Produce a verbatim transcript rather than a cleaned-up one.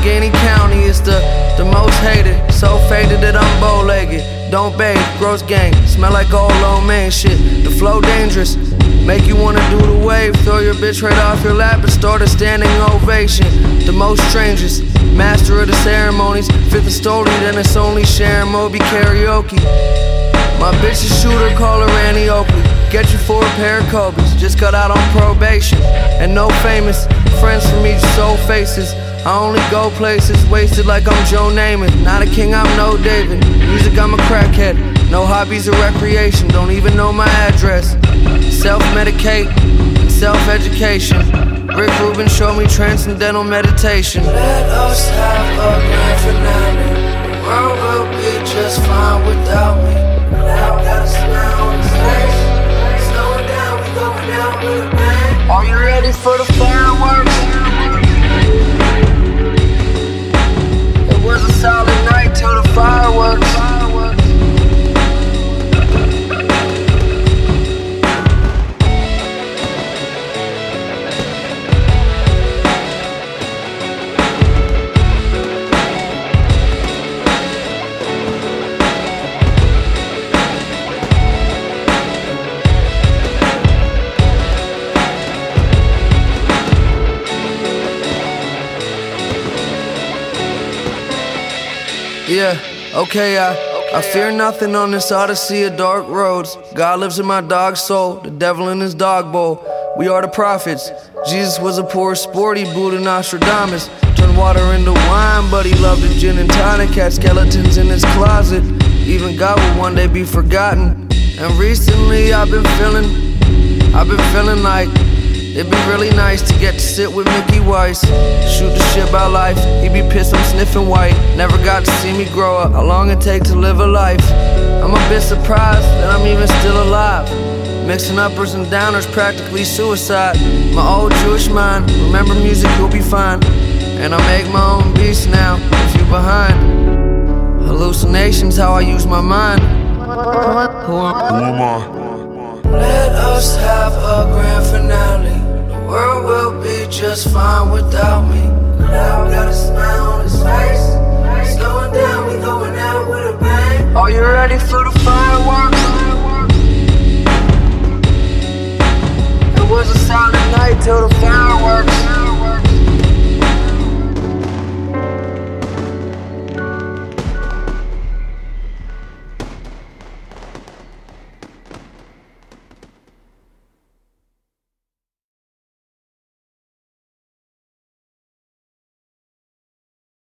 Allegheny County is the, the most hated. So faded that I'm bow-legged. Don't bathe, gross gang, smell like old low man shit. The flow dangerous, make you wanna do the wave. Throw your bitch right off your lap and start a standing ovation. The most strangest, master of the ceremonies. Fifth and Stoli, then it's only Sharon Moby karaoke. My bitch is shooter, call her Annie Oakley. Get you for a pair of Kobe's, just got out on probation. And no famous friends from each soul faces. I only go places wasted like I'm Joe Namath. Not a king, I'm no David. Music, I'm a crackhead. No hobbies or recreation, don't even know my address. Self-medicate and self-education. Rick Rubin showed me transcendental meditation. Let us have a grand finale. The world will be just fine without me. Now got a smile on his face. Slow it down, we going down with a bang. Are you ready for the fireworks? It was a solid night till the fireworks. Yeah, okay, I, I fear nothing on this odyssey of dark roads. God lives in my dog's soul, the devil in his dog bowl. We are the prophets. Jesus was a poor sporty Buddha Nostradamus. Turned water into wine, but he loved the gin and tonic. Had skeletons in his closet. Even God will one day be forgotten. And recently I've been feeling, I've been feeling like it'd be really nice to get to sit with Mickey Weiss. Shoot the shit about life, he be pissed I'm sniffing white. Never got to see me grow up, how long it take to live a life. I'm a bit surprised that I'm even still alive. Mixing uppers and downers, practically suicide. My old Jewish mind, remember music, you'll be fine. And I make my own beats now, if you behind. Hallucinations, how I use my mind. Who am I? Let us have a grand finale. The world will be just fine without me.